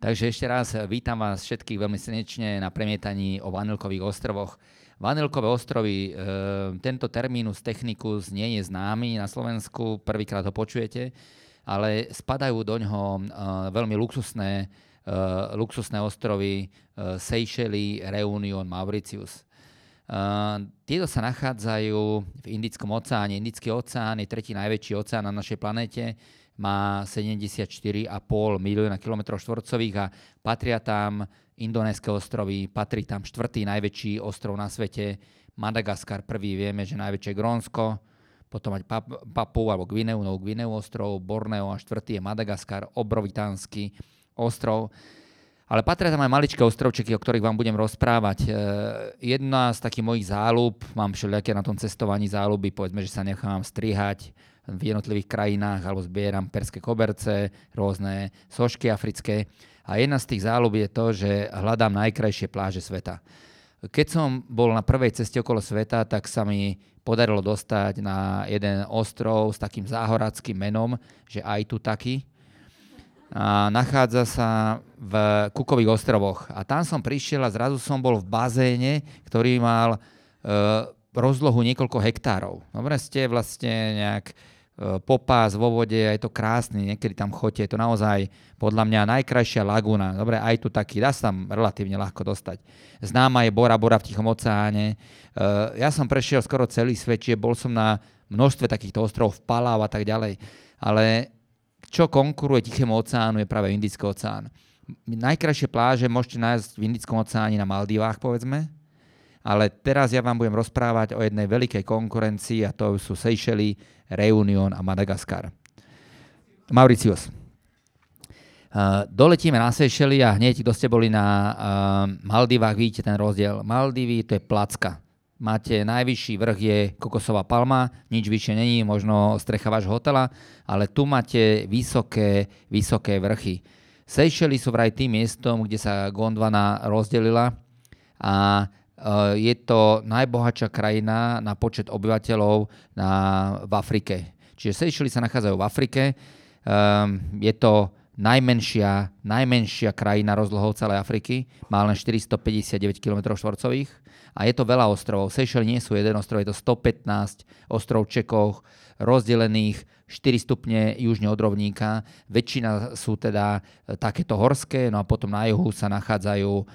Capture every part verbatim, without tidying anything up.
Takže ešte raz vítam vás všetkých veľmi srdečne na premietaní o Vanilkových ostrovoch. Vanilkové ostrovy, e, tento terminus technicus nie je známy na Slovensku, prvýkrát ho počujete, ale spadajú do ňoho e, veľmi luxusné, e, luxusné ostrovy e, Seychely, Reunion, Mauritius. Uh, tieto sa nachádzajú v Indickom oceáne. Indický oceán je tretí najväčší oceán na našej planéte, má sedemdesiatštyri celá päť milióna kilometrov štvorcových a patria tam Indonéske ostrovy, patrí tam štvrtý najväčší ostrov na svete, Madagaskar prvý, vieme, že najväčšie Grónsko, potom mať Papu alebo Gvineu, Novú Gvineu ostrov, Borneo a štvrtý je Madagaskar, obrovitánsky ostrov. Ale patria tam aj maličké ostrovčeky, o ktorých vám budem rozprávať. Jedna z takých mojich záľub, mám všelijaké na tom cestovaní záľuby, povedzme, že sa nechám strihať v jednotlivých krajinách alebo zbieram perské koberce, rôzne sošky africké. A jedna z tých záľub je to, že hľadám najkrajšie pláže sveta. Keď som bol na prvej ceste okolo sveta, tak sa mi podarilo dostať na jeden ostrov s takým záhorackým menom, že Aitutaki. A nachádza sa v Cookových ostrovoch. A tam som prišiel a zrazu som bol v bazéne, ktorý mal e, rozlohu niekoľko hektárov. Dobre, ste vlastne nejak e, popás vo vode, je to krásne, niekedy tam chodíte, je to naozaj podľa mňa najkrajšia lagúna. Dobre, aj tu taký, dá sa tam relatívne ľahko dostať. Známa je Bora Bora v Tichom oceáne. E, ja som prešiel skoro celý svet, čiže bol som na množstve takýchto ostrovov v Palau a tak ďalej. Ale čo konkuruje Tichému oceánu, je práve Indický oceán. Najkrajšie pláže môžete nájsť v Indickom oceáne na Maldivách, povedzme, ale teraz ja vám budem rozprávať o jednej veľkej konkurencii a to sú Seychely, Reunion a Madagaskar. Mauritius. Uh, doletíme na Seychely a hneď, kto ste boli na uh, Maldivách, vidíte ten rozdiel. Maldivy to je placka. Máte najvyšší vrch je kokosová palma, nič vyššie není, možno strecha vášho hotela, ale tu máte vysoké, vysoké vrchy. Seychely sú vraj tým miestom, kde sa Gondwana rozdelila a je to najbohatšia krajina na počet obyvateľov na, v Afrike. Čiže Seychely sa nachádzajú v Afrike, um, je to najmenšia, najmenšia krajina rozlohou celej Afriky, má len štyristopäťdesiatdeväť kilometrov štvorcových a je to veľa ostrovov. Seychely nie sú jeden ostrov, je to stopätnásť ostrovčekov rozdelených štyri stupne južne od rovníka. Väčšina sú teda takéto horské, no a potom na juhu sa nachádzajú uh,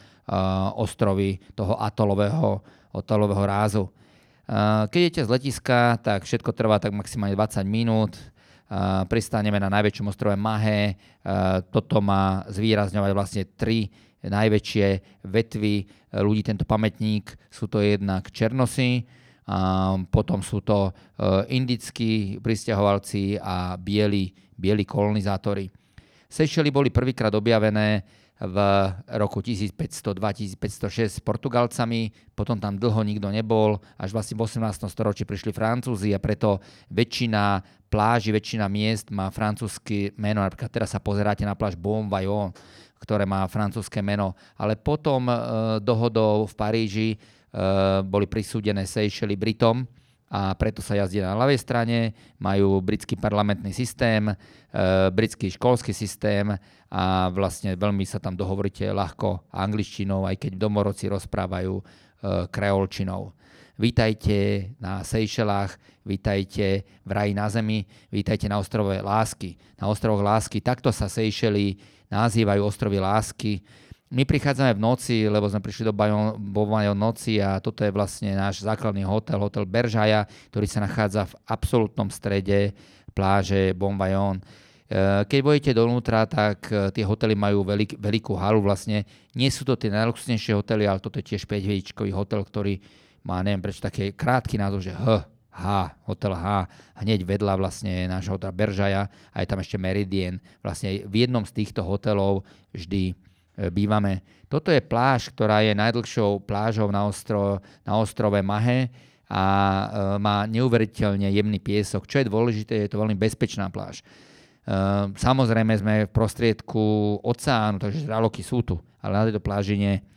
ostrovy toho atolového, atolového rázu. Uh, keď idete z letiska, tak všetko trvá tak maximálne dvadsať minút. Uh, pristáneme na najväčšom ostrove Mahé. Uh, toto má zvýrazňovať vlastne tri najväčšie vetvy ľudí, tento pamätník. Sú to jednak Černosy, a potom sú to uh, indickí prisťahovalci a bieli, bieli kolonizátori. Seychely boli prvýkrát objavené v roku tisícpäťstodva tisícpäťstošesť s Portugalcami, potom tam dlho nikto nebol, až vlastne v osemnástom storočí prišli Francúzi a preto väčšina pláži, väčšina miest má francúzsky meno. Napríklad teraz sa pozeráte na pláž Bon-Voyant, ktoré má francúzske meno. Ale potom e, dohodou v Paríži e, boli prisúdené Seychely Britom a preto sa jazdí na ľavej strane, majú britský parlamentný systém, e, britský školský systém a vlastne veľmi sa tam dohovoríte ľahko angličtinou, aj keď v domorodci rozprávajú e, kreolčinou. Vítajte na Seychellách, vítajte v raji na zemi, vítajte na ostrove Lásky. Na ostrovoch Lásky, takto sa Seychely nazývajú ostrovy Lásky. My prichádzame v noci, lebo sme prišli do Bon-Voyant noci a toto je vlastne náš základný hotel, hotel Berjaya, ktorý sa nachádza v absolútnom strede pláže Bon-Voyant. Keď vojete dovnútra, tak tie hotely majú veľk, veľkú halu vlastne. Nie sú to tie najluxusnejšie hotely, ale toto je tiež päťhviezdičkový hotel, ktorý má, neviem prečo, také krátky názov, že H, H, hotel H, hneď vedľa vlastne nášho hotela Berjaya a je tam ešte Meridian. Vlastne v jednom z týchto hotelov vždy bývame. Toto je pláž, ktorá je najdlhšou plážou na, ostro, na ostrove Mahé a e, má neuveriteľne jemný piesok. Čo je dôležité, je to veľmi bezpečná pláž. E, samozrejme sme v prostriedku oceánu, takže žraloky sú tu, ale na tejto pláži nie. E,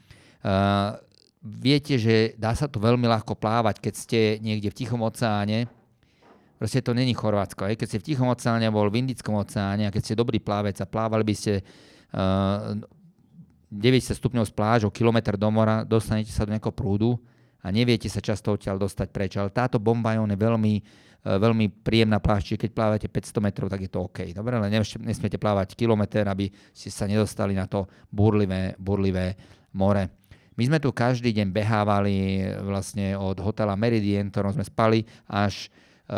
viete, že dá sa tu veľmi ľahko plávať, keď ste niekde v Tichom oceáne. Proste to není Chorvátsko. Keď ste v Tichom oceáne, bol v Indickom oceáne a keď ste dobrý plávec a plávali by ste uh, deväťdesiat stupňov z plážou, kilometr do mora, dostanete sa do nejakého prúdu a neviete sa často odtiaľ dostať preč. Ale táto Bombajon je veľmi, veľmi príjemná pláž, čiže keď plávate päťsto metrov, tak je to OK. Dobre, ale nesmiete plávať kilometr, aby ste sa nedostali na to burlivé, burlivé more. My sme tu každý deň behávali vlastne od hotela Meridien, ktorom sme spali, až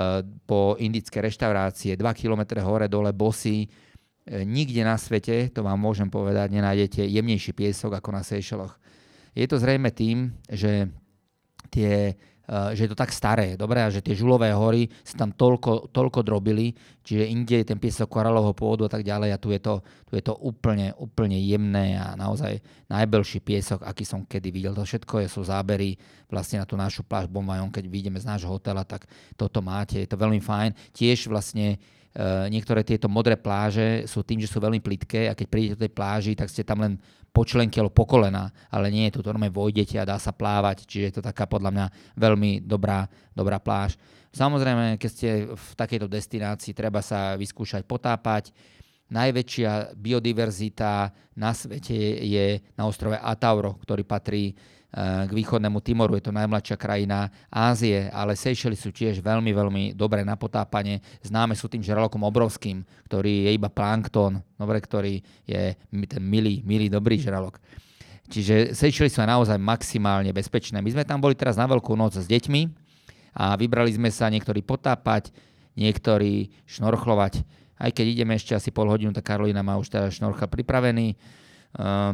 po indické reštaurácie, dva kilometre hore dole bosí. Nikde na svete, to vám môžem povedať, nenájdete jemnejší piesok ako na Seychelloch. Je to zrejme tým, že, tie, že je to tak staré, dobre, a že tie žulové hory sa tam toľko, toľko drobili, čiže inde je ten piesok koralového pôvodu a tak ďalej a tu je to, tu je to úplne, úplne jemné a naozaj najbelší piesok, aký som kedy videl. To všetko je, sú zábery vlastne na tú našu pláž Bombajon, keď vyjdeme z nášho hotela, tak toto máte, je to veľmi fajn. Tiež vlastne Uh, niektoré tieto modré pláže sú tým, že sú veľmi plitké a keď prídete do tej pláži, tak ste tam len po členky alebo po kolena, ale nie je tu, normálne vojdete a dá sa plávať, čiže je to taká podľa mňa veľmi dobrá, dobrá pláž. Samozrejme, keď ste v takejto destinácii, treba sa vyskúšať potápať. Najväčšia biodiverzita na svete je na ostrove Atauro, ktorý patrí k východnému Timoru, je to najmladšia krajina Ázie, ale Seychely sú tiež veľmi, veľmi dobré na potápanie. Známe sú tým žralokom obrovským, ktorý je iba plankton, dobre, ktorý je ten milý, milý, dobrý žralok. Čiže Seychely sú naozaj maximálne bezpečné. My sme tam boli teraz na Veľkú noc s deťmi a vybrali sme sa niektorí potápať, niektorí šnorchlovať. Aj keď ideme ešte asi pol hodinu, tak Karolína má už teda šnorchel pripravený. Uh,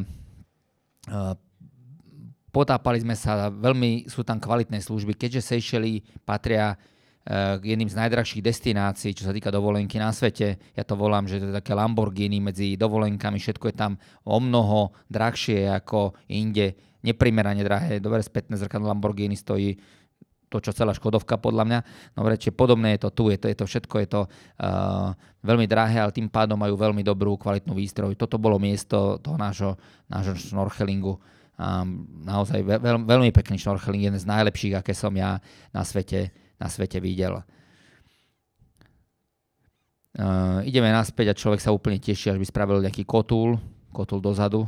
uh, Potápali sme sa, veľmi sú tam kvalitné služby, keďže Seychely patria k jedným z najdrahších destinácií, čo sa týka dovolenky na svete. Ja to volám, že to je také Lamborghini medzi dovolenkami, všetko je tam o mnoho drahšie ako inde, neprimerane drahé. Dobre, spätné zrkadlo Lamborghini stojí to, čo celá Škodovka podľa mňa. Dobre, čiže podobné je to tu, je to, je to všetko, je to uh, veľmi drahé, ale tým pádom majú veľmi dobrú, kvalitnú výstroj. Toto bolo miesto toho nášho, nášho snorkelingu. Um, naozaj veľ, veľmi pekný šnorcheling, jeden z najlepších, aké som ja na svete, na svete videl. Uh, ideme naspäť a človek sa úplne teší, až by spravil nejaký kotúl, kotúl dozadu.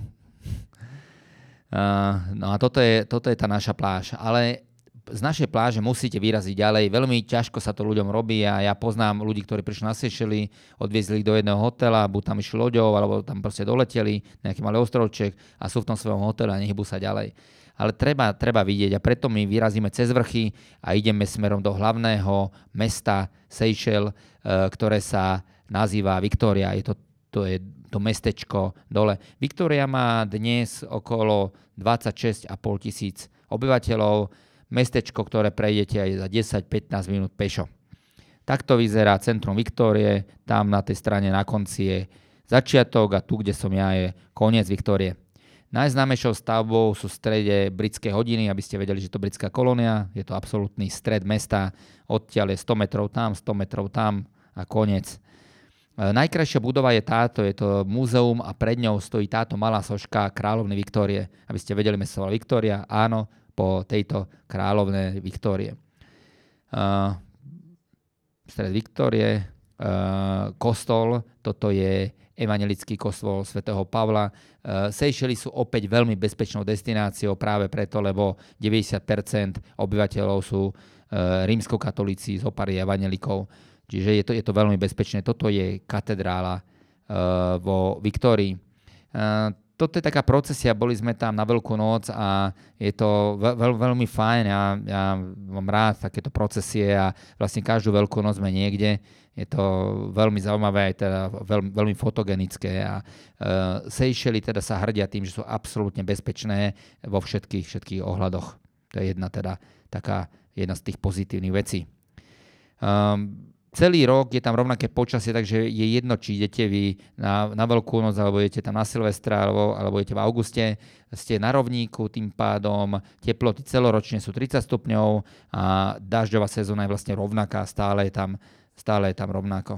Uh, no a toto je, toto je tá naša pláž. Ale z našej pláže musíte vyraziť ďalej. Veľmi ťažko sa to ľuďom robí a ja poznám ľudí, ktorí prišli na Seychely, odviezli ich do jedného hotela, buď tam išli loďou, alebo tam proste doleteli, nejaký malý ostrovček a sú v tom svojom hotele a nehybú sa ďalej. Ale treba, treba vidieť a preto my vyrazíme cez vrchy a ideme smerom do hlavného mesta Seychelles, ktoré sa nazýva Victoria. Je to, to je to mestečko dole. Victoria má dnes okolo dvadsaťšesť a pol tisíc obyvateľov. Mestečko, ktoré prejdete aj za desať pätnásť minút pešo. Takto vyzerá centrum Viktórie, tam na tej strane na konci je začiatok a tu, kde som ja, je koniec Viktórie. Najznámejšou stavbou sú v strede britské hodiny, aby ste vedeli, že to britská kolónia, je to absolútny stred mesta, odtiaľ je sto metrov tam, sto metrov tam a koniec. Najkrajšia budova je táto, je to múzeum a pred ňou stojí táto malá soška kráľovny Viktórie. Aby ste vedeli, mesto sa volá Viktória, áno, po tejto kráľovnej Viktórie. Uh, stred Viktórie, uh, kostol, toto je evanjelický kostol svätého Pavla. Uh, Seychely sú opäť veľmi bezpečnou destináciou práve preto, lebo deväťdesiat percent obyvateľov sú uh, rímskokatolíci, zo pár evanjelikov. Čiže je to, je to veľmi bezpečné. Toto je katedrála uh, vo Viktórii. Uh, Toto je taká procesia, boli sme tam na Veľkú noc a je to veľ, veľ, veľmi fajn. Ja, ja mám rád takéto procesie a vlastne každú Veľkú noc sme niekde. Je to veľmi zaujímavé, aj teda veľmi, veľmi fotogenické a uh, Seychely teda sa hrdia tým, že sú absolútne bezpečné vo všetkých, všetkých ohľadoch. To je jedna teda taká jedna z tých pozitívnych vecí. Um, Celý rok je tam rovnaké počasie, takže je jedno, či idete vy na, na Veľkú noc, alebo idete tam na Silvestra, alebo, alebo idete v auguste. Ste na rovníku, tým pádom teploty celoročne sú tridsať stupňov a dažďová sezóna je vlastne rovnaká, stále je tam, stále je tam rovnako.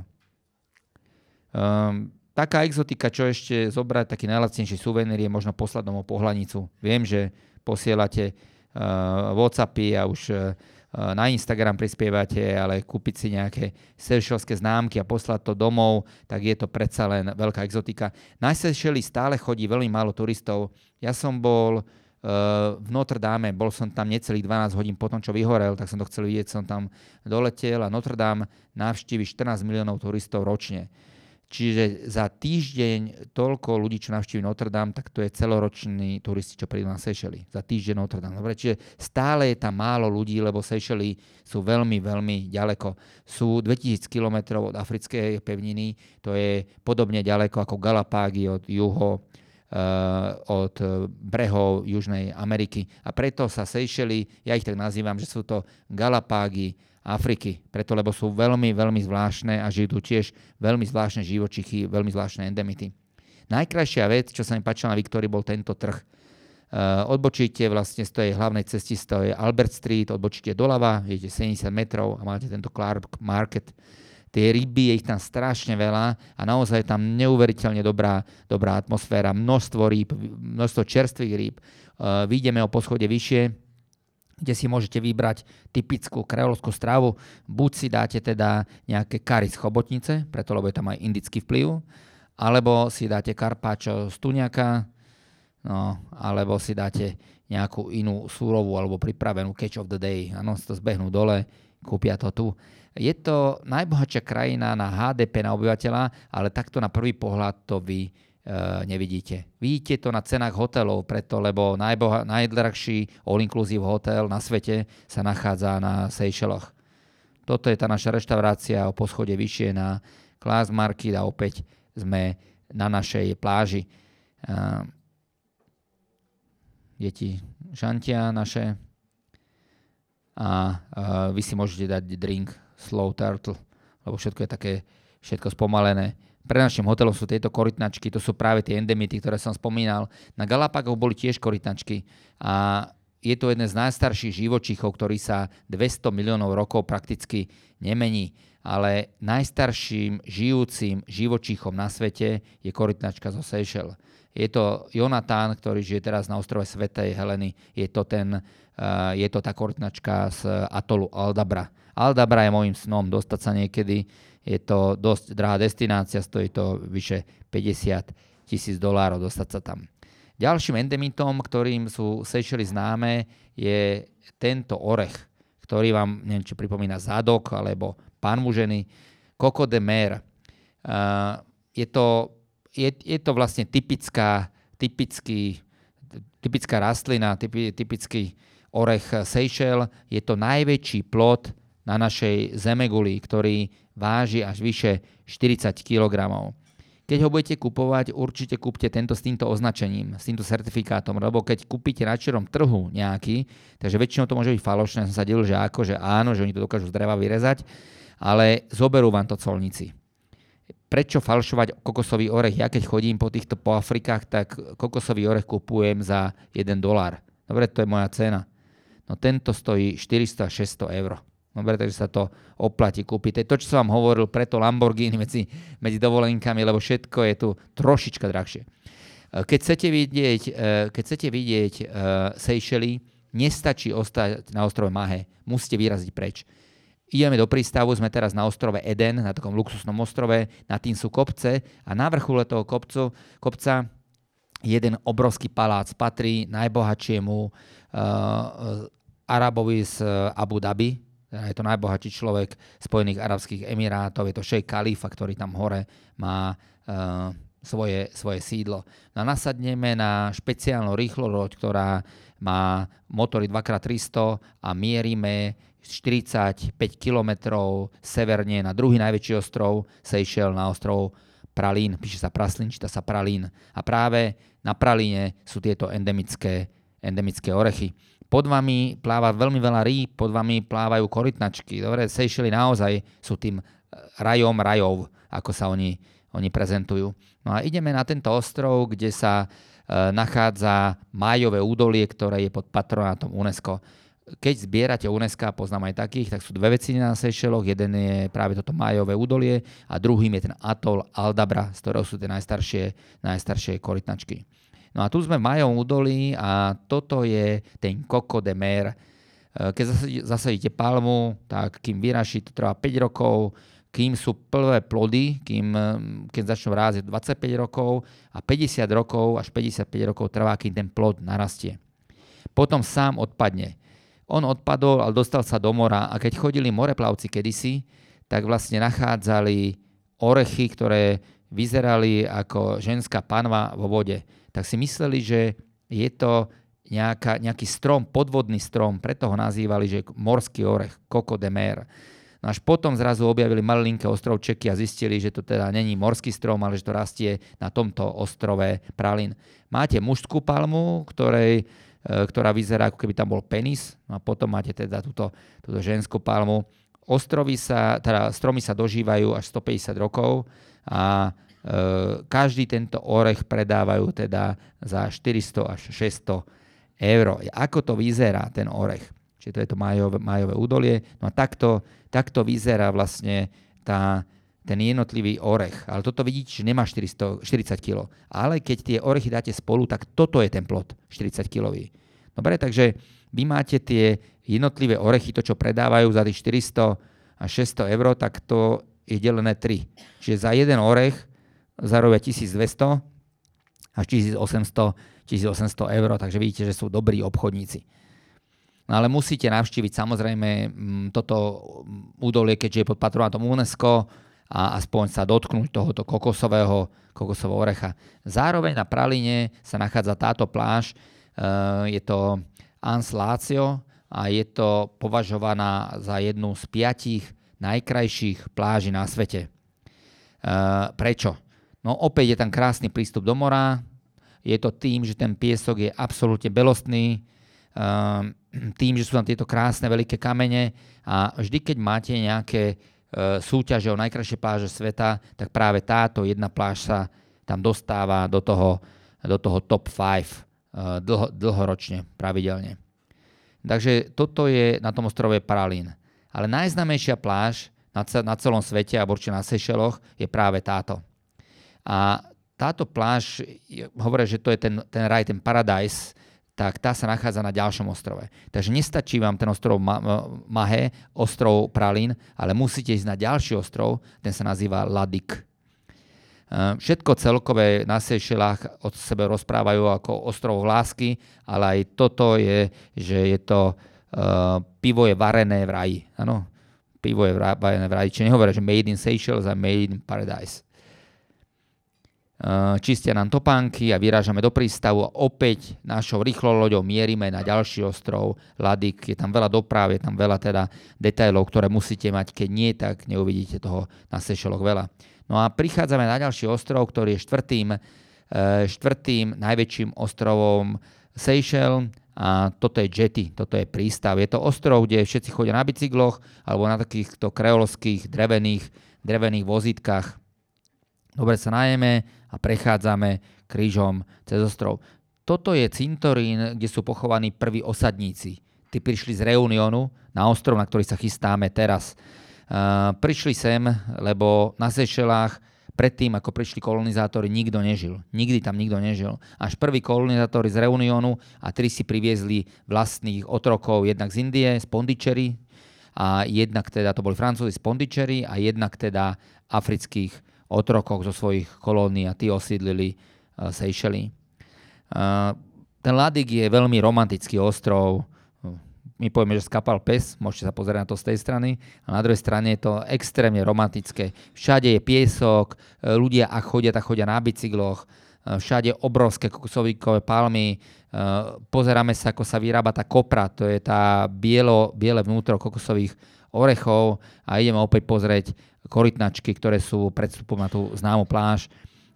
Um, taká exotika, čo ešte zobrať, taký najlacnejší suvenír je možno poslať domov pohľadnicu. Viem, že posielate uh, WhatsAppy a už uh, na Instagram prispievate, ale kúpiť si nejaké seychelské známky a poslať to domov, tak je to predsa len veľká exotika. Na Seychely stále chodí veľmi málo turistov. Ja som bol v Notre Dame, bol som tam necelých dvanásť hodín potom, čo vyhorel, tak som to chcel vidieť, som tam doletel a Notre Dame navštívi štrnásť miliónov turistov ročne. Čiže za týždeň toľko ľudí, čo navštíví Notre Dame, tak to je celoroční turisti, čo prídu na Seychely. Za týždeň Notre Dame. Dobre, čiže stále je tam málo ľudí, lebo Seychely sú veľmi, veľmi ďaleko. Sú dvetisíc kilometrov od africkej pevniny, to je podobne ďaleko ako Galapágy od juho, uh, od brehov Južnej Ameriky. A preto sa Seychely, ja ich tak nazývam, že sú to Galapágy Afriky, preto lebo sú veľmi, veľmi zvláštne a žijú tu tiež veľmi zvláštne živočichy, veľmi zvláštne endemity. Najkrajšia vec, čo sa mi páčila na Viktórii, bol tento trh. Uh, odbočíte vlastne z tej hlavnej cesty, z tej Albert Street, odbočíte doľava, idete sedemdesiat metrov a máte tento Clark Market. Tie ryby, je ich tam strašne veľa a naozaj je tam neuveriteľne dobrá, dobrá atmosféra, množstvo rýb, množstvo čerstvých rýb. Uh, Vyjdeme o poschode vyššie, kde si môžete vybrať typickú kreolskú stravu. Buď si dáte teda nejaké kari z chobotnice, preto lebo je tam aj indický vplyv, alebo si dáte karpáčo z tuňaka, no, alebo si dáte nejakú inú súrovú alebo pripravenú catch of the day. Áno, si to zbehnú dole, kúpia to tu. Je to najbohatšia krajina na há dé pé na obyvateľa, ale takto na prvý pohľad to vy nevidíte. Vidíte to na cenách hotelov, preto lebo najboha, najdrahší all-inclusive hotel na svete sa nachádza na Seychelloch. Toto je tá naša reštaurácia o poschode vyššie na Clark Market a opäť sme na našej pláži. Deti šantia naše a vy si môžete dať drink Slow Turtle, lebo všetko je také všetko spomalené. Pre našim hotelom sú tieto korytnačky, to sú práve tie endemity, ktoré som spomínal. Na Galapágoch boli tiež korytnačky a je to jeden z najstarších živočíchov, ktorý sa dvesto miliónov rokov prakticky nemení. Ale najstarším žijúcim živočíchom na svete je korytnačka zo Seychelles. Je to Jonathan, ktorý žije teraz na ostrove Svätej Heleny. Je to, ten, uh, je to tá korytnačka z atolu Aldabra. Aldabra je môjim snom dostať sa niekedy. Je to dosť drahá destinácia, stojí to vyše päťdesiat tisíc dolárov dostať sa tam. Ďalším endemitom, ktorým sú Seychely známe, je tento orech, ktorý vám, neviem, či pripomína zadok, alebo panmuženy, Coco de Mer. Uh, je, to, je, je to vlastne typická, typický, typická rastlina, typi, typický orech Seychelles. Je to najväčší plod na našej zemeguli, ktorý váži až vyše štyridsať kilogramov. Keď ho budete kupovať, určite kúpte tento s týmto označením, s týmto certifikátom, lebo keď kúpite na čerom trhu nejaký, takže väčšinou to môže byť falošné, som sa delil, že ako, že áno, že oni to dokážu z dreva vyrezať, ale zoberú vám to colníci. Prečo falšovať kokosový orech? Ja keď chodím po týchto po Afrikách, tak kokosový orech kupujem za jeden dolár. Dobre, to je moja cena. No tento stojí štyristo až šesťsto eur. Dobre, takže sa to oplatí kúpiť. To je to, čo som vám hovoril, preto Lamborghini medzi, medzi dovolenkami, lebo všetko je tu trošička drahšie. Keď chcete vidieť, keď chcete vidieť Seychely, nestačí ostať na ostrove Mahé. Musíte vyraziť preč. Ideme do prístavu, sme teraz na ostrove Eden, na takom luxusnom ostrove, na tým sú kopce a na vrchole toho kopcu, kopca jeden obrovský palác patrí najbohatšiemu uh, Arabovi z Abu Dhabi. Je to najbohatší človek Spojených arabských emirátov, je to šejk Khalifa, ktorý tam hore má uh, svoje, svoje sídlo. No nasadneme na špeciálnu rýchloroď, ktorá má motory dva krát tristo a mierime štyridsaťpäť kilometrov severne na druhý najväčší ostrov Seychelles, na ostrov Pralín. Píše sa Praslín, číta sa Pralín. A práve na Pralíne sú tieto endemické, endemické orechy. Pod vami pláva veľmi veľa rýb, pod vami plávajú korytnačky. Dobre, Seychely naozaj sú tým rajom rajov, ako sa oni, oni prezentujú. No a ideme na tento ostrov, kde sa e, nachádza Májové údolie, ktoré je pod patronátom UNESCO. Keď zbierate UNESCO, poznám aj takých, tak sú dve veci na Seychelloch. Jeden je práve toto Májové údolie a druhým je ten atol Aldabra, z ktorého sú tie najstaršie, najstaršie korytnačky. No a tu sme v Májovom údolí a toto je ten Coco de Mer. Keď zasadíte palmu, tak kým vyraší, to trvá päť rokov, kým sú prvé plody, kým, keď začnú rásť, je dvadsaťpäť rokov a päťdesiat rokov až päťdesiatpäť rokov trvá, kým ten plod narastie. Potom sám odpadne. On odpadol, ale dostal sa do mora a keď chodili moreplavci kedysi, tak vlastne nachádzali orechy, ktoré vyzerali ako ženská panva vo vode. Tak si mysleli, že je to Nejaká, nejaký strom, podvodný strom, preto ho nazývali, že morský orech, Coco de mer. No až potom zrazu objavili malinké ostrovčeky a zistili, že to teda není morský strom, ale že to rastie na tomto ostrove pralín. Máte mužskú palmu, ktorej, ktorá vyzerá, ako keby tam bol penis, no a potom máte teda túto, túto ženskú palmu. Ostrovy sa, teda stromy sa dožívajú až stopäťdesiat rokov a e, každý tento orech predávajú teda za štyristo až šesťsto euro. Ako to vyzerá, ten orech? Čiže to je to májové, májové údolie. No a takto, takto vyzerá vlastne tá, ten jednotlivý orech. Ale toto vidíte, že nemá štyristo, štyridsať kilogramov. Ale keď tie orechy dáte spolu, tak toto je ten plod štyridsať kilový. Dobre, takže vy máte tie jednotlivé orechy, to, čo predávajú za tých štyristo až šesťsto eur, tak to je delené tri. Čiže za jeden orech zarobia tisícdvesto až tisícosemsto eur, takže vidíte, že sú dobrí obchodníci. No ale musíte navštíviť samozrejme toto údolie, keďže je pod patronátom UNESCO a aspoň sa dotknúť tohoto kokosového, kokosového orecha. Zároveň na Praline sa nachádza táto pláž, je to Anse Lazio a je to považovaná za jednu z piatich najkrajších pláží na svete. Prečo? No opäť je tam krásny prístup do mora, je to tým, že ten piesok je absolútne belostný, tým, že sú tam tieto krásne veľké kamene a vždy, keď máte nejaké súťaže o najkrajšie pláže sveta, tak práve táto jedna pláž sa tam dostáva do toho, do toho top päť dlho, dlhoročne, pravidelne. Takže toto je na tom ostrove Pralín. Ale najznámejšia pláž na, na celom svete, a určite na Seychelloch, je práve táto. A táto pláž, hovorí, že to je ten, ten raj, ten paradise, tak tá sa nachádza na ďalšom ostrove. Takže nestačí vám ten ostrov Mahé, ostrov Pralín, ale musíte ísť na ďalší ostrov, ten sa nazýva Ladik. Všetko celkové na Seychellách od sebe rozprávajú ako ostrov lásky, ale aj toto je, že je to uh, pivo je varené v raji. Áno, pivo je varené v raji. Čiže nehovoria, že made in Seychelles a made in paradise. Čistia nám topánky a vyrážame do prístavu a opäť našou rýchloloďou mierime na ďalší ostrov Ladik. Je tam veľa doprav, je tam veľa teda detailov, ktoré musíte mať, keď nie, tak neuvidíte toho na Seychelloch veľa. No a prichádzame na ďalší ostrov, ktorý je štvrtým, štvrtým najväčším ostrovom Seychelles a toto je Jetty, toto je prístav. Je to ostrov, kde všetci chodia na bicykloch alebo na takýchto kreolských drevených, drevených vozítkach. Dobre sa najeme a prechádzame krížom cez ostrov. Toto je cintorín, kde sú pochovaní prví osadníci. Tí prišli z Reunionu na ostrov, na ktorý sa chystáme teraz. Uh, prišli sem, lebo na Seychellách predtým, ako prišli kolonizátori, nikto nežil. Nikdy tam nikto nežil. Až prví kolonizátori z Reunionu a tri si priviezli vlastných otrokov, jednak z Indie, z Pondicherry, a jednak teda, to boli Francúzi z Pondicherry a jednak teda afrických otrokov zo svojich kolónií a tí osídlili uh, Seychely. Uh, ten Ladik je veľmi romantický ostrov. My povieme, že skapal pes, môžete sa pozerať na to z tej strany. A na druhej strane je to extrémne romantické. Všade je piesok, ľudia, ak chodia, tak chodia na bicykloch. Všade obrovské kokosovíkové palmy. Pozeráme sa, ako sa vyrába tá kopra, to je tá bielo, biele vnútro kokosových orechov. A ideme opäť pozrieť korytnačky, ktoré sú pred vstupom na tú známu pláž.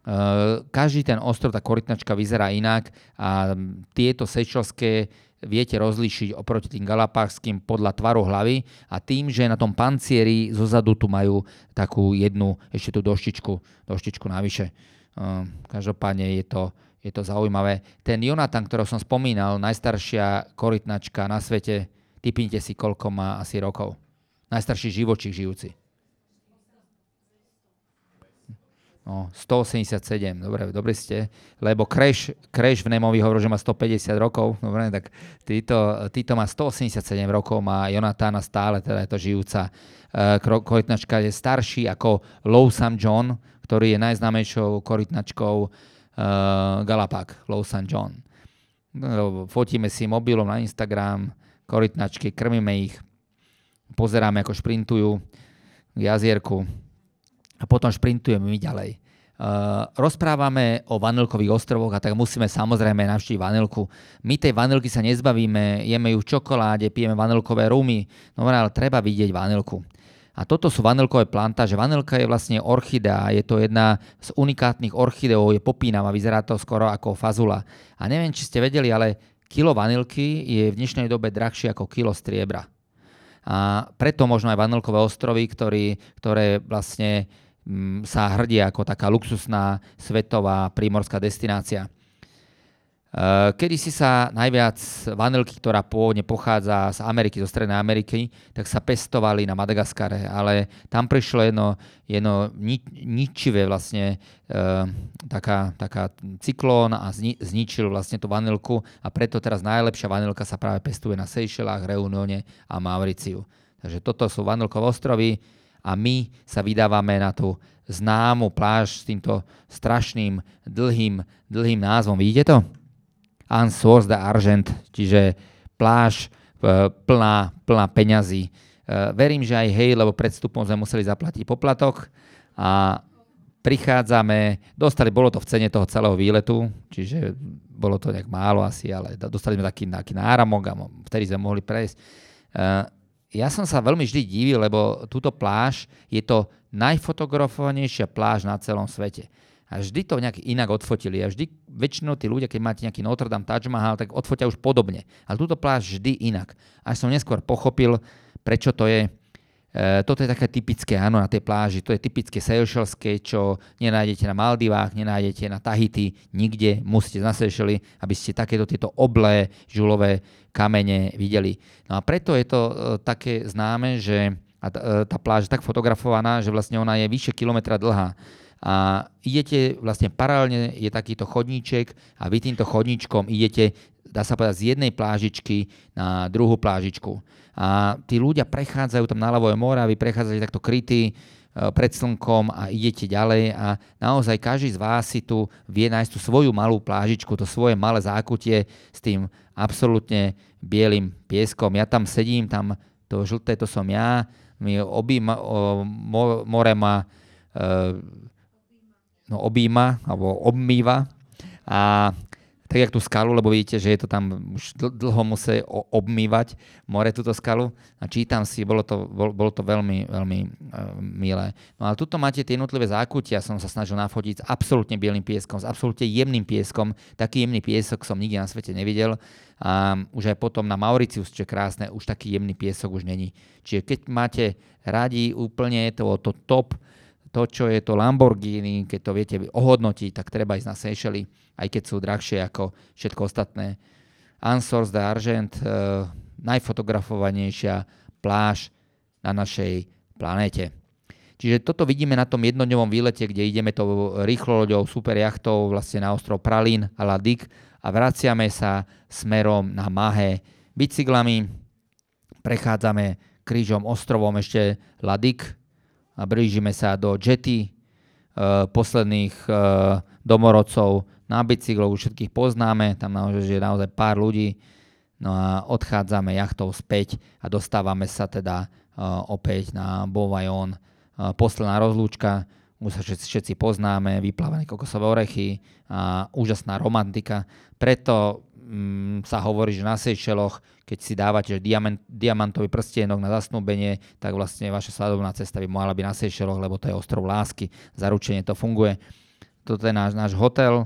Každý ten ostrov, tá korytnačka vyzerá inak a tieto seychelské viete rozlíšiť oproti tým galapagským podľa tvaru hlavy a tým, že na tom pancieri zozadu tu majú takú jednu ešte tú doštičku, doštičku navyše. Každopádne je to, je to zaujímavé. Ten Jonathan, ktorého som spomínal, najstaršia korytnačka na svete, tipnite si, koľko má asi rokov. Najstarší živočík žijúci. No, stoosemdesiatsedem, dobre, dobre ste, lebo Crash, Crash v Nemovi hovoril, že má stopäťdesiat rokov, dobre, tak títo, títo má stoosemdesiatsedem rokov, má Jonatána stále, teda je to žijúca uh, korytnačka, je starší ako Lowsan John, ktorý je najznámejšou korytnačkou uh, Galapag, Lowsan John. No, fotíme si mobilom na Instagram, korytnačky, krmíme ich, pozeráme, ako šprintujú k jazierku, a potom šprintujeme my ďalej. Uh, rozprávame o Vanilkových ostrovoch a tak musíme samozrejme navštíviť vanilku. My tej vanilky sa nezbavíme, jeme ju v čokoláde, pijeme vanilkové rumy, no ale treba vidieť vanilku. A toto sú vanilkové plantáže. Vanilka je vlastne orchidea, je to jedna z unikátnych orchideov, je popínavá, vyzerá to skoro ako fazula. A neviem, či ste vedeli, ale kilo vanilky je v dnešnej dobe drahšie ako kilo striebra. A preto možno aj Vanilkové ostrovy, ktorý, ktoré vlastne sa hrdie ako taká luxusná svetová prímorská destinácia. Kedy si sa najviac vanilky, ktorá pôvodne pochádza z Ameriky, zo Strednej Ameriky, tak sa pestovali na Madagaskare, ale tam prišlo jedno, jedno ni, ničivé vlastne e, taká, taká cyklón a zni, zničil vlastne tú vanilku a preto teraz najlepšia vanilka sa práve pestuje na Seychellách, Reunione a Mauriciu. Takže toto sú Vanilkové ostrovy a my sa vydávame na tú známu pláž s týmto strašným dlhým, dlhým názvom. Vidíte to? Anse d'Argent, čiže pláž plná, plná peňazí. Verím, že aj hej, lebo pred vstupom sme museli zaplatiť poplatok a prichádzame, dostali, bolo to v cene toho celého výletu, čiže bolo to nejak málo asi, ale dostali sme taký, taký náramok a vtedy sme mohli prejsť. Ja som sa veľmi vždy divil, lebo túto pláž je to najfotografovanejšia pláž na celom svete. A vždy to nejak inak odfotili. A vždy, väčšinou tí ľudia, keď máte nejaký Notre Dame, Taj Mahal, tak odfotia už podobne. Ale túto pláž vždy inak. Až som neskôr pochopil, prečo to je. E, toto je také typické, áno, na tej pláži. To je typické seychelské, čo nenájdete na Maldivách, nenájdete na Tahiti, nikde. Musíte na Seychely, aby ste takéto tieto oblé žulové kamene videli. No a preto je to e, také známe, že a t- e, tá pláž je tak fotografovaná, že vlastne ona je vyše kilometra dlhá. A idete vlastne paralelne, je takýto chodníček a vy týmto chodníčkom idete, dá sa povedať, z jednej plážičky na druhú plážičku. A tí ľudia prechádzajú tam na ľavové mora, vy prechádzate takto krytí pred slnkom a idete ďalej a naozaj každý z vás si tu vie nájsť tú svoju malú plážičku, to svoje malé zákutie s tým absolútne bielým pieskom. Ja tam sedím, tam to žlté, to som ja, mi objíma, o, mo, more ma e, no, objíma alebo obmýva a tak jak tú skalu, lebo vidíte, že je to tam už dlho musí obmývať more túto skalu a čítam si, bolo to, bol, bolo to veľmi, veľmi uh, milé. No ale tuto máte tie jednotlivé zákutia, som sa snažil nafotiť s absolútne bielým pieskom, s absolútne jemným pieskom. Taký jemný piesok som nikde na svete nevidel a už aj potom na Mauriciu, čo je krásne, už taký jemný piesok už není. Čiže keď máte radi úplne to, to top, to, čo je to Lamborghini, keď to viete ohodnotiť, tak treba ísť na Seychely, aj keď sú drahšie ako všetko ostatné. Anse d'Argent, e, najfotografovanejšia pláž na našej planéte. Čiže toto vidíme na tom jednodňovom výlete, kde ideme tou rýchlo loďou, super jachtou vlastne na ostrov Pralín a La Digue a vraciame sa smerom na Mahé bicyklami. Prechádzame krížom ostrovom ešte La Digue a blížime sa do Jetty, e, posledných e, domorodcov na bicykloch, už všetkých poznáme, tam naozaj je naozaj pár ľudí, no a odchádzame jachtou späť a dostávame sa teda e, opäť na Beauvais, e, posledná rozlúčka, už sa všetci, všetci poznáme, vyplávané kokosové orechy a úžasná romantika, preto mm, sa hovorí, že na Seychelloch, keď si dávate že diamant, diamantový prstienok na zasnúbenie, tak vlastne vaša svadobná cesta by mohla byť na Seychelloch, lebo to je ostrov lásky, zaručenie to funguje. Toto je náš, náš hotel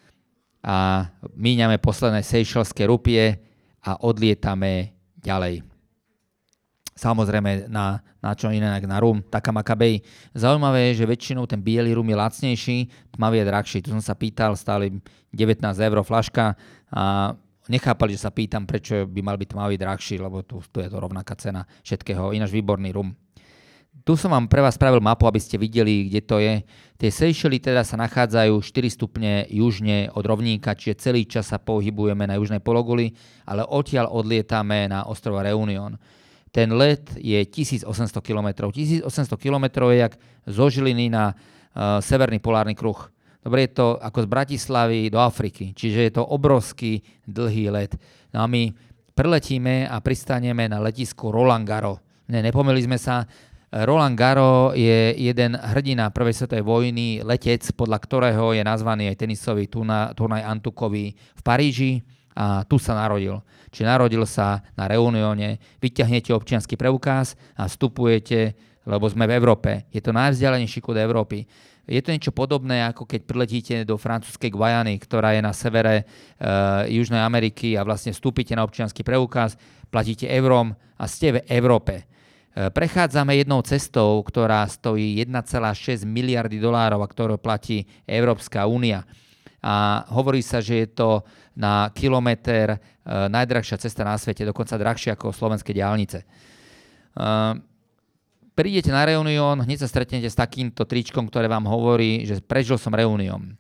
a míňame posledné seychelské rupie a odlietame ďalej. Samozrejme na, na čo iné, na rum, Takamaka Bay. Zaujímavé je, že väčšinou ten biely rum je lacnejší, tmavý je drahší. Tu som sa pýtal, stáli devätnásť eur fľaška a nechápali, že sa pýtam, prečo by mal byť tmavý drahší, lebo tu, tu je to rovnaká cena všetkého. Ináč výborný rum. Tu tu som vám pre vás spravil mapu, aby ste videli, kde to je. Tie Seychely teda sa nachádzajú štyri stupne južne od rovníka, čiže celý čas sa pohybujeme na južnej pologuli, ale odtiaľ odlietame na ostrova Reunion. Ten let je tisícosemsto kilometrov. tisícosemsto kilometrov je jak zo Žiliny na uh, severný polárny kruh. Dobre, je to ako z Bratislavy do Afriky, čiže je to obrovský dlhý let. No a my preletíme a pristaneme na letisku Roland Garros. Ne, nepomýlili sme sa. Roland Garros je jeden hrdina prvej svetovej vojny, letec, podľa ktorého je nazvaný aj tenisový turnaj Antukový v Paríži a tu sa narodil. Čiže narodil sa na Reunione, vyťahnete občiansky preukaz a vstupujete, lebo sme v Európe. Je to najvzdialenejší kút Európy. Je to niečo podobné, ako keď priletíte do francúzskej Guajany, ktorá je na severe e, Južnej Ameriky a vlastne vstúpite na občiansky preukaz, platíte eurom a ste v Európe. E, prechádzame jednou cestou, ktorá stojí jeden celá šesť miliardy dolárov a ktorú platí Európska únia. A hovorí sa, že je to na kilometr e, najdrahšia cesta na svete, dokonca drahšia ako slovenské diaľnice. E, Prídete na Reunion, hneď sa stretnete s takýmto tričkom, ktoré vám hovorí, že prežil som Reunion.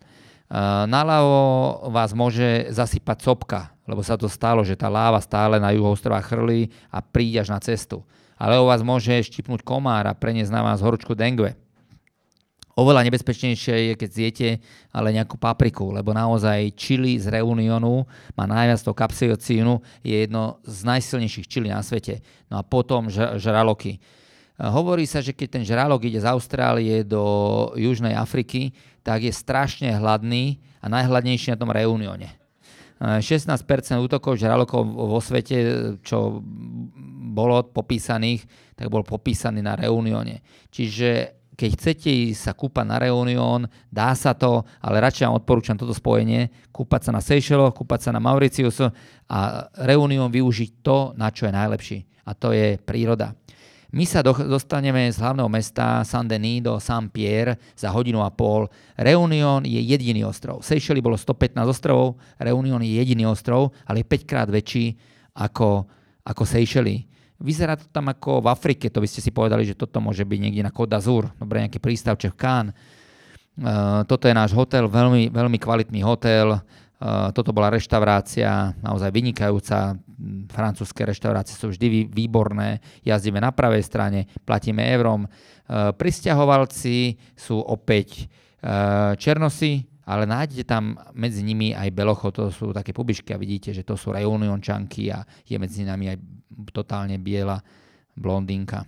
Naľavo vás môže zasypať sopka, lebo sa to stalo, že tá láva stále na juhu ostrova chrlí a príde až na cestu. Ale o vás môže štipnúť komár a preniesť na vás horúčku dengue. Oveľa nebezpečnejšie je, keď zjete ale nejakú papriku, lebo naozaj čili z Reunionu má najviac toho kapsaicínu, je jedno z najsilnejších čili na svete. No a potom ž- žraloky. Hovorí sa, že keď ten žralok ide z Austrálie do Južnej Afriky, tak je strašne hladný a najhladnejší na tom Reunione. šestnásť percent útokov žralokov vo svete, čo bolo popísaných, tak bol popísaný na Reunione. Čiže keď chcete sa kúpať na Reunion, dá sa to, ale radšej vám odporúčam toto spojenie, kúpať sa na Seychelloch, kúpať sa na Mauritiusu a Reunion využiť to, na čo je najlepší. A to je príroda. My sa dostaneme z hlavného mesta Saint-Denis do Saint-Pierre za hodinu a pol. Reunion je jediný ostrov. Seychely bolo stopätnásť ostrovov, Reunion je jediný ostrov, ale je päťkrát väčší ako, ako Seychely. Vyzerá to tam ako v Afrike, to by ste si povedali, že toto môže byť niekde na Côte d'Azur, dobre, nejaký prístavček v Cannes. Uh, toto je náš hotel, veľmi, veľmi kvalitný hotel. Uh, toto bola reštaurácia, naozaj vynikajúca. Francúzske reštaurácie sú vždy výborné. Jazdíme na pravej strane, platíme eurom. Uh, prisťahovalci sú opäť uh, černosy, ale nájdete tam medzi nimi aj belocho, to sú také pubišky a vidíte, že to sú reuniončanky a je medzi nami aj totálne biela blondínka.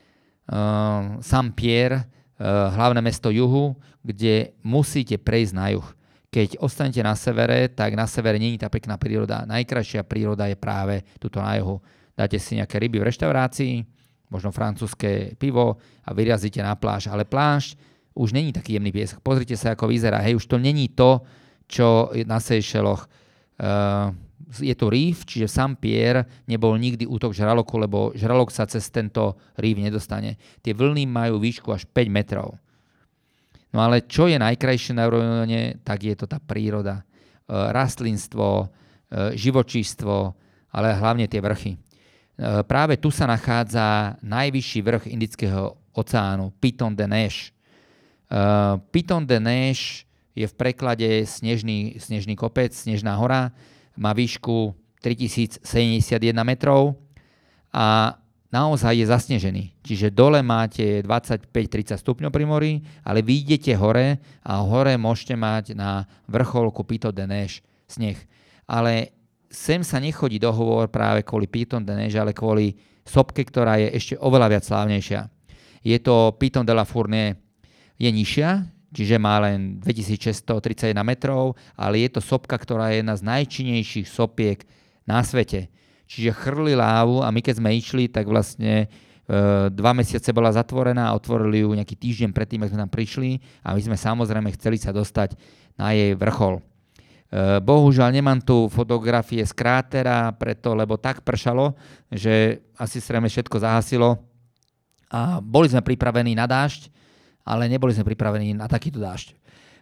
Uh, Saint-Pierre, uh, hlavné mesto juhu, kde musíte prejsť na juh. Keď ostanete na severe, tak na severe nie je tá pekná príroda. Najkrajšia príroda je práve tuto na juhu. Dáte si nejaké ryby v reštaurácii, možno francúzske pivo a vyrazíte na pláž. Ale pláž už není taký jemný piesok. Pozrite sa, ako vyzerá. Hej, už to není to, čo je na Seychelloch. Uh, je to reef, čiže Saint-Pierre nebol nikdy útok žraloku, lebo žralok sa cez tento reef nedostane. Tie vlny majú výšku až päť metrov. No ale čo je najkrajšie na Reunione, tak je to tá príroda. E, rastlinstvo, e, živočístvo, ale hlavne tie vrchy. E, práve tu sa nachádza najvyšší vrch Indického oceánu, Piton de Neige. E, Piton de Neige je v preklade snežný, snežný kopec, snežná hora, má výšku tritisícsedemdesiatjeden metrov a naozaj je zasnežený. Čiže dole máte dvadsaťpäť tridsať stupňov pri mori, ale vy idete hore a hore môžete mať na vrcholku Piton de Neige sneh. Ale sem sa nechodí dohovor práve kvôli Piton de Neige, ale kvôli sopke, ktorá je ešte oveľa viac slávnejšia. Je to Piton de la Fournaise. Je nižšia, čiže má len dvetisícšesťstotridsaťjeden metrov, ale je to sopka, ktorá je jedna z najčinnejších sopiek na svete. Čiže chrli lávu a my keď sme išli, tak vlastne e, dva mesiace bola zatvorená a otvorili ju nejaký týždeň predtým, ako sme tam prišli a my sme samozrejme chceli sa dostať na jej vrchol. E, bohužiaľ nemám tu fotografie z krátera, preto, lebo tak pršalo, že asi zrejme všetko zahasilo a boli sme pripravení na dážď, ale neboli sme pripravení na takýto dážď. E,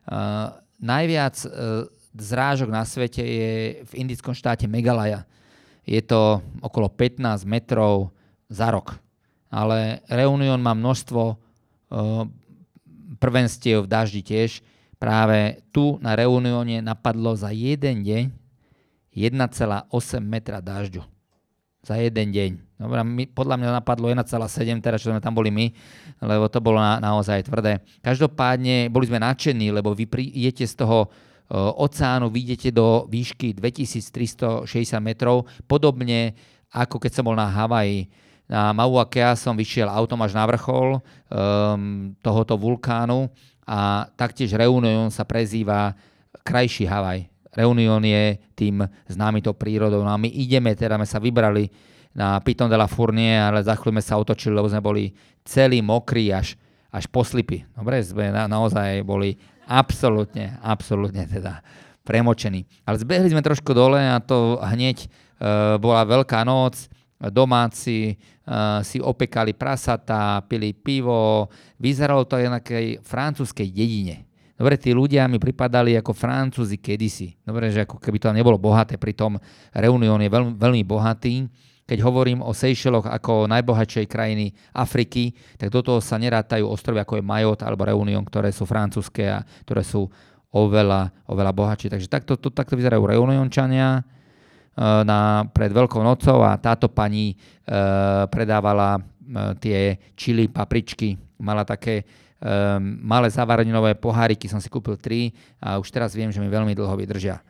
najviac e, zrážok na svete je v indickom štáte Meghalaya. Je to okolo pätnásť metrov za rok. ale Reunion má množstvo uh, prvenstiev v daždi tiež. Práve tu na Reunione napadlo za jeden deň jeden celá osem metra dažďu. Za jeden deň. Dobre, my, podľa mňa napadlo jeden celá sedem, teraz čo sme tam boli my, lebo to bolo na, naozaj tvrdé. Každopádne boli sme nadšení, lebo vy idete z toho uh, oceánu, vyjdete do výšky dvetisíctristošesťdesiat metrov, podobne ako keď som bol na Havaji. Na Mauna Kea som vyšiel autom až na vrchol um, tohoto vulkánu a taktiež Reunion sa prezýva krajší Havaj. Reunion je tým známitou prírodou. No a my ideme, teda sme sa vybrali na Piton de la Fournie, ale za chvíľu sme sa otočili, lebo sme boli celí mokrí až, až po slipy. Dobre, sme na, naozaj boli absolútne, absolútne teda premočení. Ale zbehli sme trošku dole a to hneď uh, bola veľká noc. Domáci uh, si opekali prasatá, pili pivo. Vyzeralo to aj na nejakej francúzskej dedine. Dobre, tí ľudia mi pripadali ako Francúzi kedysi. Dobre, že ako keby to nebolo bohaté, pritom Reunion je veľmi, veľmi bohatý. Keď hovorím o Seychelloch ako najbohatšej krajiny Afriky, tak do toho sa nerátajú ostrovy ako je Mayotte alebo Reunion, ktoré sú francúzske a ktoré sú oveľa, oveľa bohatšie. Takže takto, to, takto vyzerajú Reuniončania na, pred Veľkou nocou a táto pani e, predávala e, tie čili, papričky. Mala také Um, malé zavareninové poháriky, som si kúpil tri a už teraz viem, že mi veľmi dlho vydržia.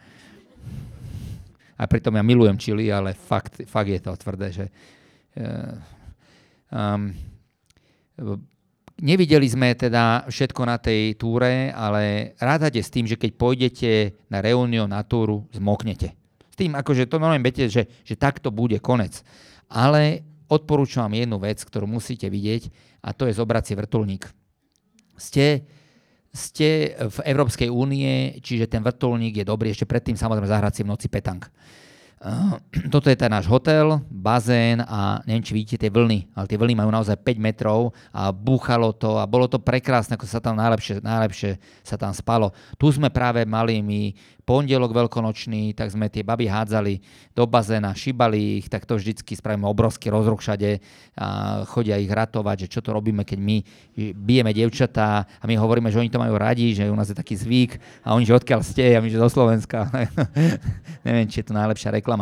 A pritom ja milujem čili, ale fakt, fakt je to tvrdé, že uh, um, nevideli sme teda všetko na tej túre, ale rádate s tým, že keď pôjdete na Reunion na túru, zmoknete. S tým, akože to normálne viete, že, že takto bude konec. Ale odporúčam vám jednu vec, ktorú musíte vidieť, a to je zobrať si vrtuľník. Ste, ste v Európskej únie, čiže ten vrtuľník je dobrý, ešte predtým samozrejme zahrať si v noci petank. Uh, toto je ten náš hotel, bazén a neviem, či vidíte tie vlny, ale tie vlny majú naozaj päť metrov a búchalo to a bolo to prekrásne, ako sa tam najlepšie, najlepšie sa tam spalo. Tu sme práve mali my pondelok veľkonočný, tak sme tie baby hádzali do bazéna, šibali ich, tak to vždycky spravíme obrovský rozruch všade a chodia ich ratovať, že čo to robíme, keď my bijeme dievčatá a my hovoríme, že oni to majú radi, že u nás je taký zvyk a oni, že odkiaľ ste, a my, že zo Slovenska. Neviem, či je to najlepšia reklama.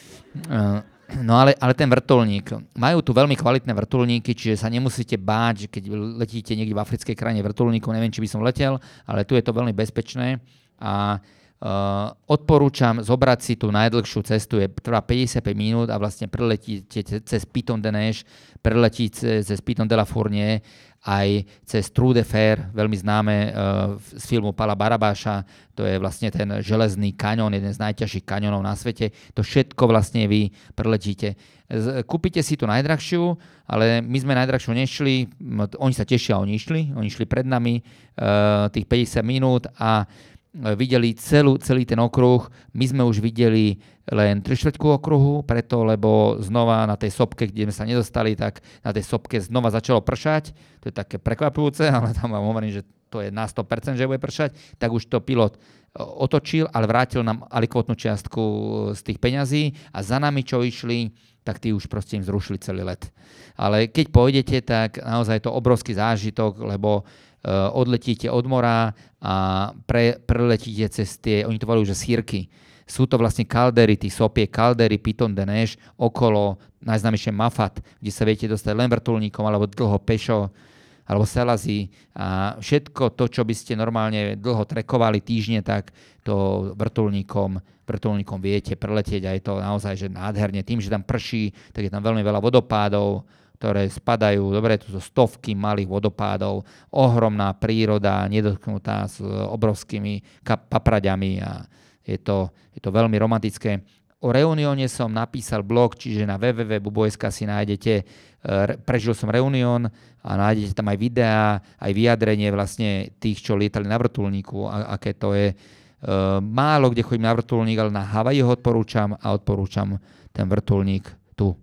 No ale, ale ten vrtuľník. Majú tu veľmi kvalitné vrtuľníky, čiže sa nemusíte báť, že keď letíte niekde v africkej krajine vrtuľníkom, neviem, či by som letel, ale tu je to veľmi bezpečné a Uh, odporúčam zobrať si tú najdlhšiu cestu, je trvá päťdesiatpäť minút a vlastne preletíte cez Piton de Neige, preletíte cez Piton de la Fournie, aj cez Trou de Fer, veľmi známe uh, z filmu Pala Barabáša, to je vlastne ten železný kaňón, jeden z najťažších kaňónov na svete. To všetko vlastne vy preletíte. Z, kúpite si tú najdrahšiu, ale my sme najdrahšiu nešli, oni sa tešia, oni išli, oni išli pred nami uh, tých päťdesiat minút a videli celú, celý ten okruh. My sme už videli len tri štvrťku okruhu, preto, lebo znova na tej sopke, kde sme sa nedostali, tak na tej sopke znova začalo pršať. To je také prekvapujúce, ale tam vám hovorím, že to je na sto percent, že bude pršať. Tak už to pilot otočil, ale vrátil nám alikvotnú čiastku z tých peňazí a za nami, čo išli, tak tí už proste im zrušili celý let. Ale keď pôjdete, tak naozaj je to obrovský zážitok, lebo Uh, odletíte od mora a pre, preletíte cez tie, oni to volajú, že sírky. Sú to vlastne kaldery, tých sopiek, kaldery, Piton de Neige, okolo najznámejšie Mafat, kde sa viete dostať len vrtuľníkom, alebo dlho pešo, alebo selazí. A všetko to, čo by ste normálne dlho trekovali týždne, tak to vrtuľníkom, vrtuľníkom viete preletieť a je to naozaj že nádherne. Tým, že tam prší, tak je tam veľmi veľa vodopádov, ktoré spadajú, dobre, tu sú stovky malých vodopádov, ohromná príroda, nedotknutá s obrovskými papraďami a je to, je to veľmi romantické. O Reunione som napísal blog, čiže na w w w bodka bubo bodka es ká si nájdete, prežil som Reunion a nájdete tam aj videá, aj vyjadrenie vlastne tých, čo lietali na vrtuľníku, a, aké to je. Málo kde chodím na vrtuľník, ale na Havaji ho odporúčam a odporúčam ten vrtuľník tu.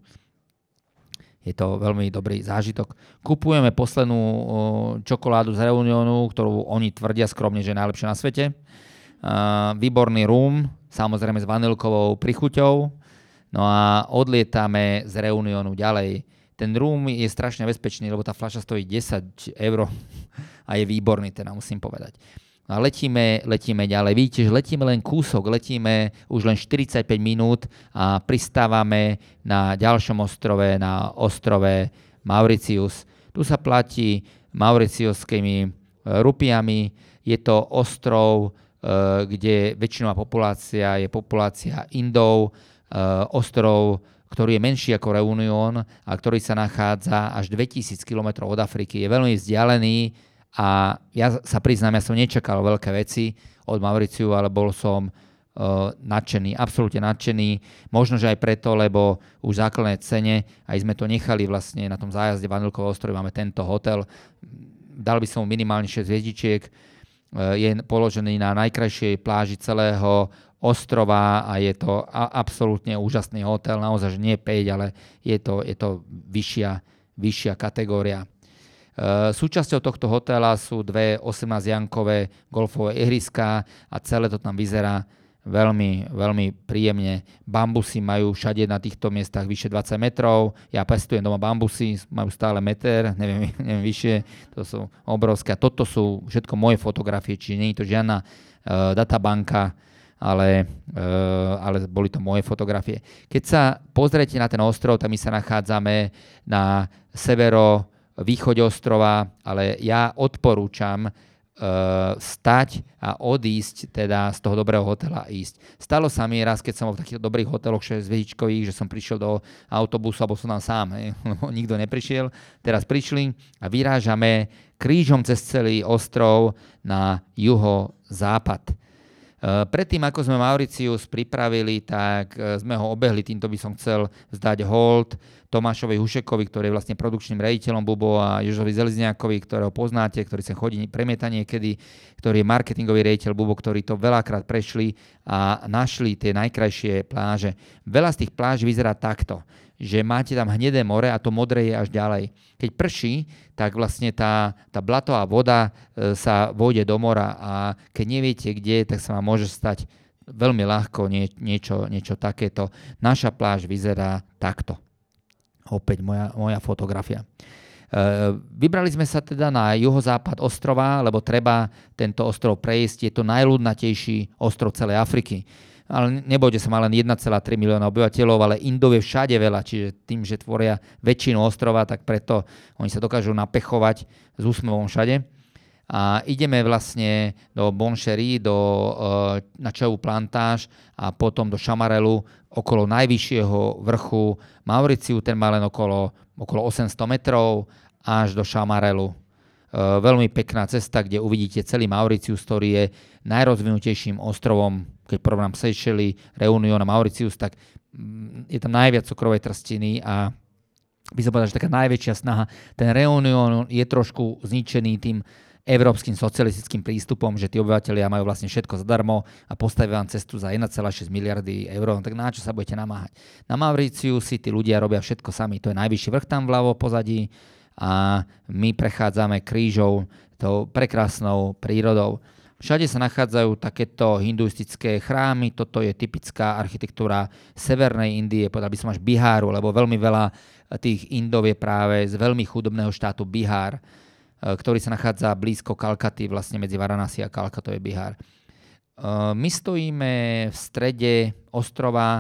Je to veľmi dobrý zážitok. Kupujeme poslednú o, čokoládu z Reunionu, ktorú oni tvrdia skromne, že je najlepšia na svete. Uh, výborný rum, samozrejme s vanilkovou prichuťou. No a odlietame z Reunionu ďalej. ten rum je strašne bezpečný, lebo tá fľaša stojí desať eur a je výborný, teda musím povedať. A letíme, letíme ďalej. Vidíte, že letíme len kúsok, letíme už len štyridsaťpäť minút a pristávame na ďalšom ostrove, na ostrove Mauritius. Tu sa platí mauriciuskými rupiami. Je to ostrov, kde väčšinová populácia je populácia Indov, ostrov, ktorý je menší ako Reunion a ktorý sa nachádza až dvetisíc kilometrov od Afriky. Je veľmi vzdialený a ja sa priznám, ja som nečakal veľké veci od Mauriciu, ale bol som uh, nadšený, absolútne nadšený. Možno, že aj preto, lebo už v základnej cene, aj sme to nechali vlastne na tom zájazde Vanilkového ostrova, máme tento hotel, dal by som mu minimálne šesť hviezdičiek, uh, je položený na najkrajšej pláži celého ostrova a je to a- absolútne úžasný hotel, naozaj, že nie päť, ale je to, je to vyššia, vyššia kategória. E, súčasťou tohto hotela sú dve osemnásťjankové golfové ihriská a celé to tam vyzerá veľmi, veľmi príjemne. Bambusy majú všade na týchto miestach vyše dvadsať metrov. Ja pestujem doma bambusy, majú stále meter, neviem, neviem vyššie, to sú obrovské. A toto sú všetko moje fotografie, čiže nie je to žiadna e, databanka, Ale, uh, ale boli to moje fotografie. Keď sa pozriete na ten ostrov, tak my sa nachádzame na severo-východe ostrova, ale ja odporúčam uh, stať a odísť teda z toho dobrého hotela ísť. Stalo sa mi raz, keď som bol v takýchto dobrých hoteloch šesťhviezdičkových, že som prišiel do autobusu a bol som tam sám, hej, lebo nikto neprišiel. Teraz prišli a vyrážame krížom cez celý ostrov na juhozápad. Predtým, ako sme Mauritius pripravili, tak sme ho obehli, týmto by som chcel vzdať hold Tomášovi Hušekovi, ktorý je vlastne produkčným riaditeľom Bubo, a Jožovi Zelezniakovi, ktorého poznáte, ktorý sa chodí premieta niekedy, ktorý je marketingový riaditeľ Bubo, ktorí to veľakrát prešli a našli tie najkrajšie pláže. Veľa z tých pláží vyzerá takto, že máte tam hnedé more a to modré je až ďalej. Keď prší, tak vlastne tá, tá blatová voda e, sa vôjde do mora a keď neviete kde, tak sa vám môže stať veľmi ľahko nie, niečo, niečo takéto. Naša pláž vyzerá takto. Opäť moja, moja fotografia. E, vybrali sme sa teda na juhozápad ostrova, lebo treba tento ostrov prejsť. Je to najľudnatejší ostrov celej Afriky. Ale nebojte sa, má len jeden celá tri milióna obyvateľov, ale Indov je všade veľa, čiže tým, že tvoria väčšinu ostrova, tak preto oni sa dokážu napechovať s úsmevom všade. A ideme vlastne do Bon Chéri, do, na Čavú plantáž a potom do Chamarelu, okolo najvyššieho vrchu Mauriciu, ten má len okolo, okolo osemsto metrov, až do Chamarelu. Veľmi pekná cesta, kde uvidíte celý Mauritius, ktorý je najrozvinutejším ostrovom. Keď porovnám Seychely, Reunion a Mauritius, tak je tam najviac cukrovej trstiny a by som povedal, že taká najväčšia snaha. Ten Reunion je trošku zničený tým európskym socialistickým prístupom, že tí obyvateľia majú vlastne všetko zadarmo a postavia vám cestu za jeden celá šesť miliardy eur. Tak na čo sa budete namáhať? Na Mauritiu si tí ľudia robia všetko sami. To je najvyšší vrch tam vľavo pozadí a my prechádzame krížou tou prekrásnou prírodou. Všade sa nachádzajú takéto hinduistické chrámy, toto je typická architektúra severnej Indie, povedal by som až Biháru, lebo veľmi veľa tých Indov je práve z veľmi chudobného štátu Bihár, ktorý sa nachádza blízko Kalkaty, vlastne medzi Varanasi a Kalkatou je Bihár. My stojíme v strede ostrova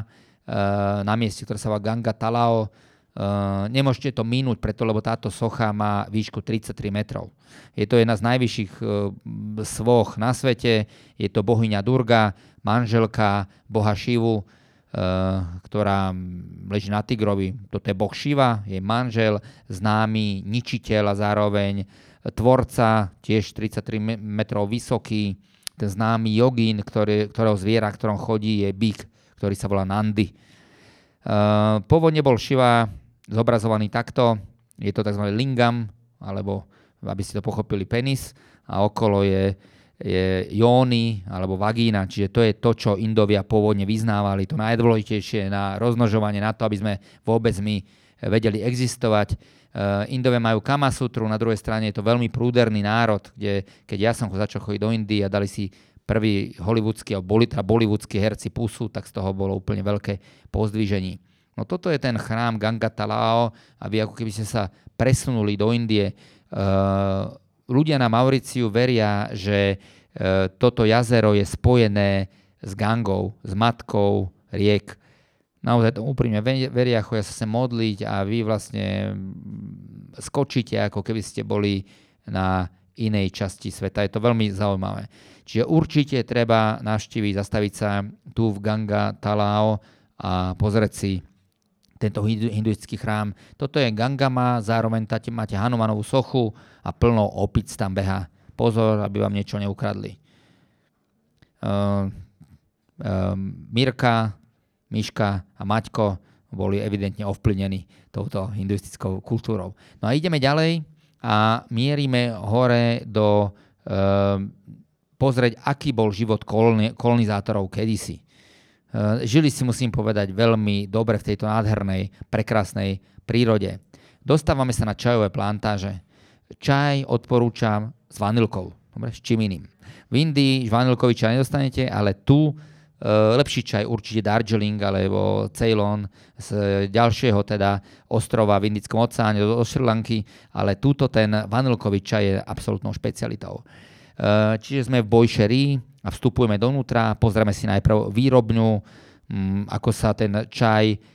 na mieste, ktoré sa volá Ganga Talao. Uh, nemôžete to minúť preto, lebo táto socha má výšku tridsaťtri metrov. Je to jedna z najvyšších uh, svoch na svete. Je to bohyňa Durga, manželka boha Šivu, uh, ktorá leží na tigrovi. Toto je boh Šiva, je manžel, známy ničiteľ a zároveň tvorca, tiež tridsaťtri metrov vysoký. Ten známy jogín, ktorý, ktorého zviera, ktorom chodí, je bík, ktorý sa volá Nandi. Uh, pôvodne bol Šiva zobrazovaný takto, je to tzv. Lingam, alebo aby ste to pochopili, penis, a okolo je, je jóny, alebo vagína, čiže to je to, čo Indovia pôvodne vyznávali, to najdôležitejšie na rozmnožovanie, na to, aby sme vôbec my vedeli existovať. Uh, Indovia majú Kamasutru, na druhej strane je to veľmi prúderný národ, kde keď ja som začal chodiť do Indie a dali si prvý hollywoodský a bollywoodskí herci pusu, tak z toho bolo úplne veľké pozdvíženie. No toto je ten chrám Ganga Talao a vy ako keby ste sa presunuli do Indie. Uh, ľudia na Mauriciu veria, že uh, toto jazero je spojené s Gangou, s matkou riek. Naozaj to úprimne veria, chodia sa sem modliť a vy vlastne skočíte, ako keby ste boli na inej časti sveta. Je to veľmi zaujímavé. Čiže určite treba navštíviť, zastaviť sa tu v Ganga Talao a pozrieť si tento hinduistický chrám. Toto je Gangama, zároveň máte Hanumanovú sochu a plno opic tam beha. Pozor, aby vám niečo neukradli. Uh, uh, Mirka, Miška a Maťko boli evidentne ovplyvnení touto hinduistickou kultúrou. No a ideme ďalej a mierime hore do uh, pozrieť, aký bol život koloni- kolonizátorov kedysi. Žili si, musím povedať, veľmi dobre v tejto nádhernej, prekrásnej prírode. Dostávame sa na čajové plantáže. Čaj odporúčam s vanilkou. Dobre, s čím iným. V Indii vanilkový čaj nedostanete, ale tu e, lepší čaj určite Darjeeling alebo Ceylon z ďalšieho teda ostrova v Indickom oceáne do Sri Lanky, ale túto ten vanilkový čaj je absolútnou špecialitou. E, čiže sme v Boišeri a vstupujeme donútra, pozrieme si najprv výrobňu, m, ako sa ten čaj e,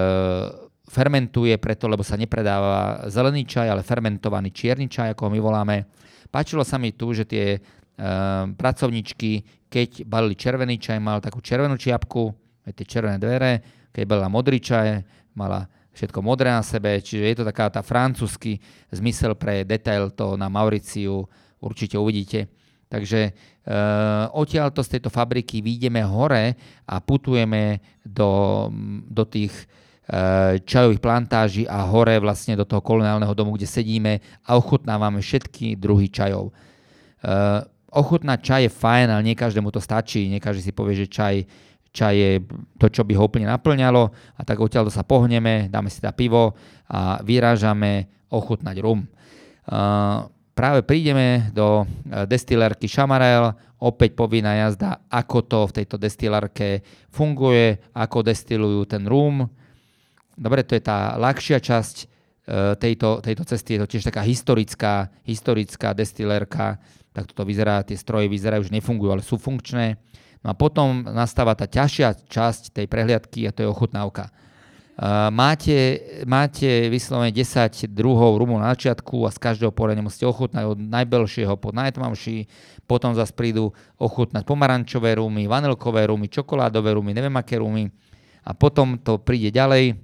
fermentuje, preto, lebo sa nepredáva zelený čaj, ale fermentovaný čierny čaj, ako ho my voláme. Páčilo sa mi tu, že tie e, pracovničky, keď balili červený čaj, mal takú červenú čiapku, tie červené dvere, keď balila modrý čaj, mala všetko modré na sebe, čiže je to taká tá francúzsky zmysel pre detail, to na Mauriciu určite uvidíte. Takže uh, odtiaľto z tejto fabriky výjdeme hore a putujeme do, do tých uh, čajových plantáží a hore vlastne do toho koloniálneho domu, kde sedíme a ochutnávame všetky druhy čajov. Uh, ochutnať čaj je fajn, ale nie každému to stačí. Nie každý si povie, že čaj, čaj je to, čo by ho úplne naplňalo a tak odtiaľto sa pohneme, dáme si tá pivo a vyrážame ochutnať rum. Uh, Práve prídeme do destilérky Chamarel, opäť povinná jazda, ako to v tejto destilárke funguje, ako destilujú ten rum. Dobre, to je tá ľahšia časť tejto, tejto cesty, je to tiež taká historická, historická destilérka, tak toto vyzerá, tie stroje vyzerajú, už nefungujú, ale sú funkčné. No a potom nastáva tá ťažšia časť tej prehliadky a to je ochutnávka. Uh, máte, máte vyslovene desať druhov rumu na začiatku a z každého poriadne musíte ochutnať od najbelšieho po najtmavší, potom zase prídu ochutnať pomarančové rumy, vanilkové rumy, čokoládové rumy, neviem aké rumy a potom to príde ďalej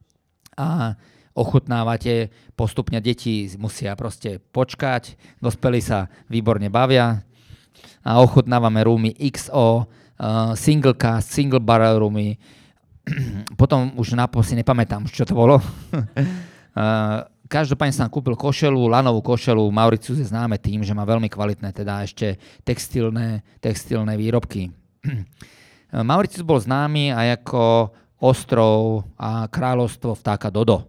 a ochutnávate postupne, deti musia proste počkať, dospelí sa výborne bavia a ochutnávame rumy iks ó, uh, single cast, single barrel rumy. Potom už naposledy nepamätám, čo to bolo. Každopádne som kúpil košelu, lanovú košelu. Mauricius je známe tým, že má veľmi kvalitné, teda ešte textilné, textilné výrobky. Mauricius bol známy aj ako ostrov a kráľovstvo vtáka Dodo.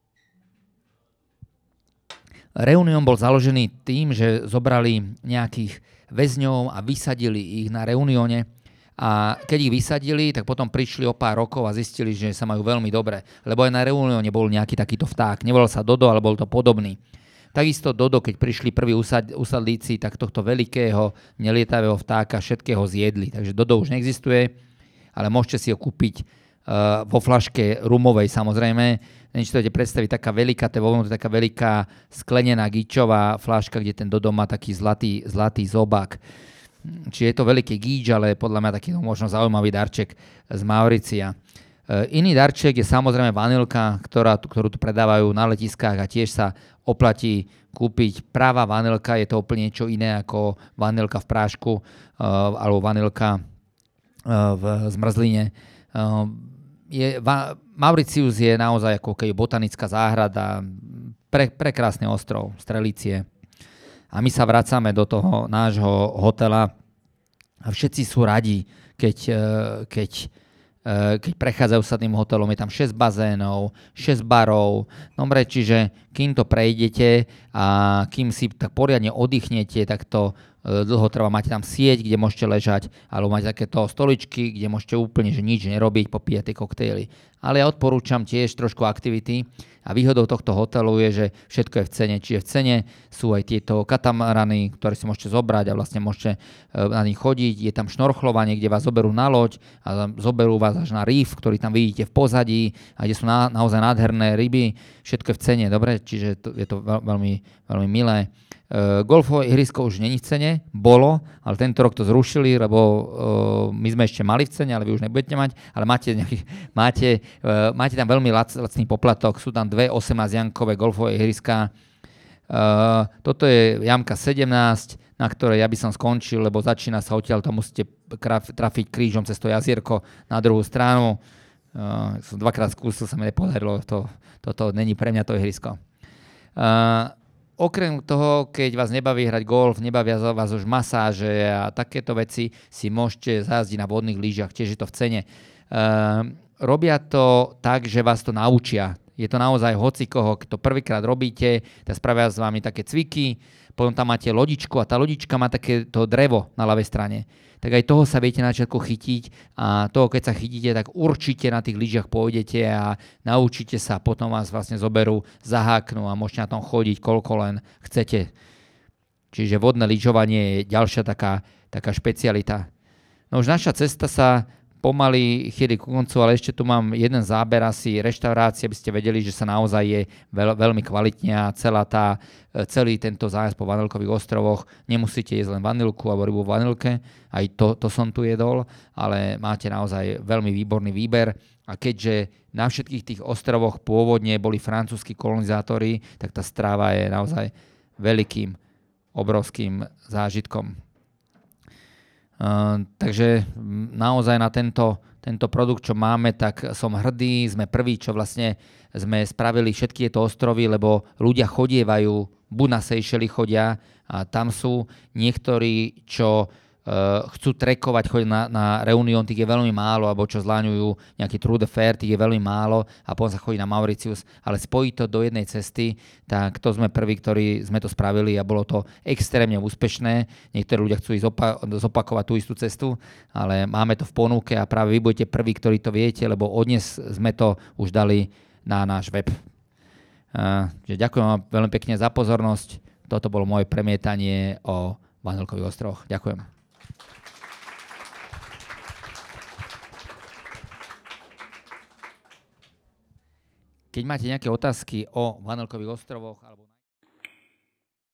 Reunion bol založený tým, že zobrali nejakých väzňov a vysadili ich na Reunione. A keď ich vysadili, tak potom prišli o pár rokov a zistili, že sa majú veľmi dobre. Lebo aj na Reunione bol nejaký takýto vták. Nevolal sa Dodo, ale bol to podobný. Takisto Dodo, keď prišli prví usad, usadlíci, tak tohto veľkého nelietavého vtáka všetkého zjedli. Takže Dodo už neexistuje, ale môžete si ho kúpiť uh, vo flaške rumovej samozrejme. Niečo to viete predstaviť, taká veľká, to je vo vnútri taká veľká sklenená gíčová flaška, kde ten Dodo má taký zlatý, zlatý zobák. Čiže je to veľký gíč, ale podľa mňa taký no, možno zaujímavý darček z Mauricia. E, iný darček je samozrejme vanilka, ktorá, ktorú tu predávajú na letiskách a tiež sa oplatí kúpiť. Práva vanilka je to úplne niečo iné ako vanilka v prášku e, alebo vanilka e, v zmrzline. E, je, va, Mauricius je naozaj ako keď botanická záhrada, pre, prekrásny ostrov, Strelície. A my sa vracame do toho nášho hotela a všetci sú radi, keď, keď, keď prechádzajú sa tým hotelom. Je tam šesť bazénov, šesť barov. Dobre, čiže kým to prejdete a kým si tak poriadne oddychnete, tak to dlho trvá, máte tam sieť, kde môžete ležať, alebo máte takéto stoličky, kde môžete úplne že nič nerobiť, popíjať tie koktejly. Ale ja odporúčam tiež trošku aktivity a výhodou tohto hotelu je, že všetko je v cene. Čiže v cene sú aj tieto katamarany, ktoré si môžete zobrať a vlastne môžete na nich chodiť. Je tam šnorchlovanie, kde vás zoberú na loď a zoberú vás až na reef, ktorý tam vidíte v pozadí a kde sú na, naozaj nádherné ryby. Všetko je v cene, dobre? Čiže to, je to veľ, veľmi, veľmi milé. Uh, golfové ihrisko už není v cene, bolo, ale tento rok to zrušili, lebo uh, my sme ešte mali v cene, ale vy už nebudete mať, ale máte, nejaký, máte, uh, máte tam veľmi lac, lacný poplatok, sú tam dve osemnásťjankové golfové ihriská. Uh, toto je jamka sedemnásť, na ktorej ja by som skončil, lebo začína sa odtiaľ, to musíte trafiť krížom cez to jazierko na druhú stranu. Uh, som dvakrát skúsil, sa mi nepodarilo, to, toto není pre mňa to ihrisko. Uh, Okrem toho, keď vás nebaví hrať golf, nebavia vás už masáže a takéto veci, si môžete zajazdiť na vodných lyžiach, tiež je to v cene. Uh, robia to tak, že vás to naučia. Je to naozaj hocikoho, kto prvýkrát robíte, tak spravia s vami také cviky, potom tam máte lodičku a tá lodička má takéto drevo na ľavej strane. Tak aj toho sa viete na začiatku chytiť a toho, keď sa chytíte, tak určite na tých lyžiach pôjdete a naučíte sa, potom vás vlastne zoberú, zaháknú a môžete na tom chodiť, koľko len chcete. Čiže vodné lyžovanie je ďalšia taká, taká špecialita. No už naša cesta sa pomaly chýli ku koncu, ale ešte tu mám jeden záber asi reštaurácie, aby ste vedeli, že sa naozaj je veľ, veľmi kvalitne a celá tá, celý tento zájazd po Vanilkových ostrovoch, nemusíte jesť len vanilku alebo rybu v vanilke, aj to, to som tu jedol, ale máte naozaj veľmi výborný výber a keďže na všetkých tých ostrovoch pôvodne boli francúzski kolonizátori, tak tá stráva je naozaj veľkým, obrovským zážitkom. Uh, takže naozaj na tento, tento produkt, čo máme, tak som hrdý, sme prví, čo vlastne sme spravili všetky tieto ostrovy, lebo ľudia chodievajú, buď na Seychely chodia a tam sú niektorí, čo uh, chcú trekovať, chodia na, na Reunion, tých je veľmi málo, alebo čo zláňujú nejaký True de Fer, tých je veľmi málo a potom sa chodí na Mauritius, ale spojiť to do jednej cesty, tak to sme prví, ktorí sme to spravili a bolo to extrémne úspešné. Niektorí ľudia chcú ísť opa- zopakovať tú istú cestu, ale máme to v ponuke a práve vy budete prví, ktorí to viete, lebo odnes sme to už dali na náš web. Uh, ďakujem vám veľmi pekne za pozornosť. Toto bolo moje premietanie o Vanilkových ostrovoch. Ďakujem. Keď máte nejaké otázky o Vanilkových ostrovoch alebo